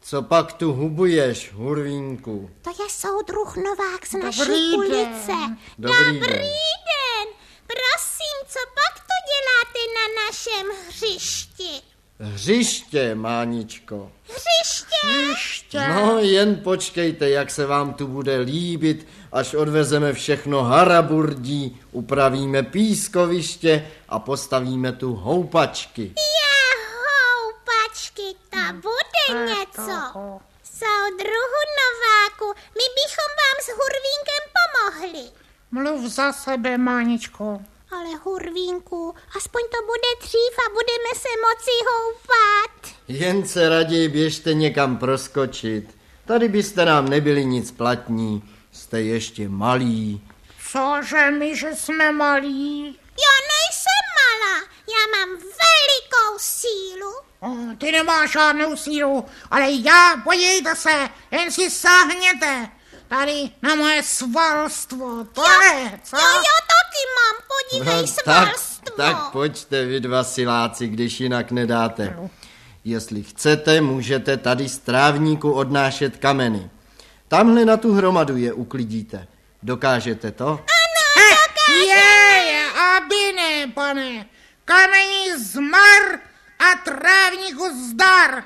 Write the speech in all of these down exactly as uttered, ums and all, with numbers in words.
Co pak tu hubuješ, Hurvínku? To je soudruh Novák z naší Dobrý ulice. den. Dobrý Dobrý den. den. Prosím, co pak to děláte na našem hřišti? Hřiště, Máničko. Hřiště? Ještě. No, jen počkejte, jak se vám tu bude líbit, až odvezeme všechno haraburdí, upravíme pískoviště a postavíme tu houpačky. Já houpačky, to bude něco. Soudruhu Nováku, my bychom vám s Hurvínkem pomohli. Mluv za sebe, Máničko. Ale Hurvínku, aspoň to bude dřív a budeme se moci houpat. Jen se raději běžte někam proskočit. Tady byste nám nebyli nic platní. Jste ještě malí. Cože my, že jsme malí? Já nejsem malá, já mám velikou sílu. O, ty nemáš žádnou sílu, ale já, podívejte se, jen si sáhněte. Tady na moje svalstvo, to je, co? Jo, já taky mám, podívej, No, svalstvo. tak, tak pojďte vy dva siláci, když jinak nedáte. Jestli chcete, můžete tady z trávníku odnášet kameny. Tamhle na tu hromadu je uklidíte. Dokážete to? Ano, dokážeme. Je, je, aby ne, pane. Kamení zmar a trávníku zdar.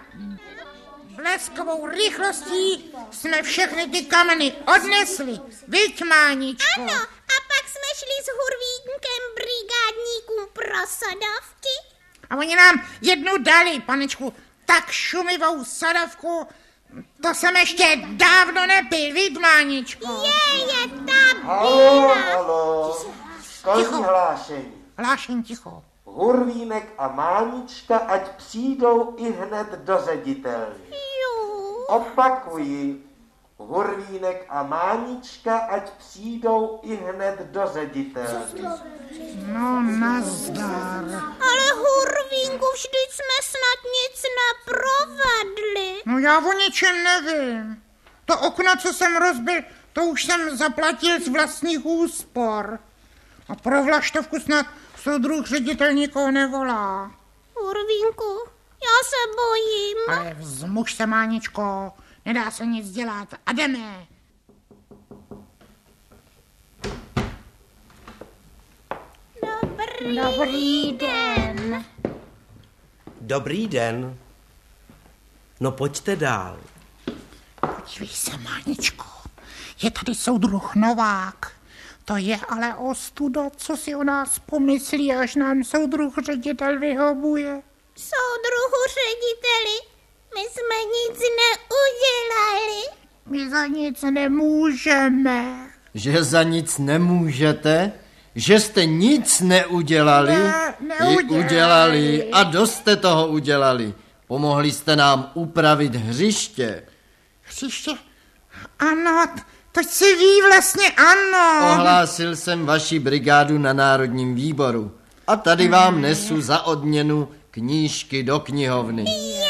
Bleskovou rychlostí jsme všechny ty kameny odnesli. Viď, Máničko? Ano, a pak jsme šli s Hurvínkem brigádníkům pro sodovky. A oni nám jednu dali, panečku, tak šumivou sodovku, to jsem ještě dávno nepil, viď, Máničko? Je, je ta Halo, byla. halo, školní hlášení. Hlášen ticho. Hurvínek a Mánička, ať přijdou i hned do ředitelny. Jo. Opakuji, Hurvínek a Mánička, ať přijdou i hned do ředitelny. No, nazdar. Ale Hurvínku, vždyť jsme snad nic neprovedli. No já o ničem nevím. To okno, co jsem rozbil, to už jsem zaplatil z vlastních úspor. A pro vlaštovku snad soudruh ředitel nikoho nevolá. Hurvínku, já se bojím. Ale vzmuž se, Máničko, nedá se nic dělat. A jdeme. Dobrý, Dobrý den. Dobrý den. No pojďte dál. Podívej se, Máničko, je tady soudruh Novák. To je ale ostuda, co si o nás pomyslí, až nám soudruh ředitel vyhovuje. Soudruhu řediteli, my jsme nic neudělali. My za nic nemůžeme. Že za nic nemůžete? Že jste nic neudělali? Ne, neudělali. I udělali a dost jste toho udělali. Pomohli jste nám upravit hřiště. Hřiště? Ano, to si ví vlastně, ano. Ohlásil jsem vaši brigádu na Národním výboru. A tady vám nesu za odměnu knížky do knihovny.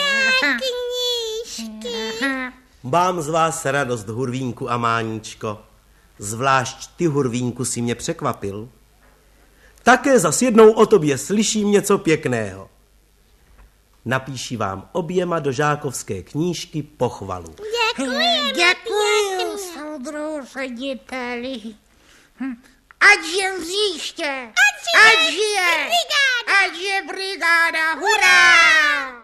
Knížky. Mám z vás radost, Hurvínku a Máničko. Zvlášť ty, Hurvínku, si mě překvapil. Také zas jednou o tobě slyším něco pěkného. Napíši vám oběma do žákovské knížky pochvalu. Děkujeme. Děkuju, soudruhu řediteli. Hm. Ať je hřiště. Ať je Ať je brigáda. Ať je brigáda. Hurá!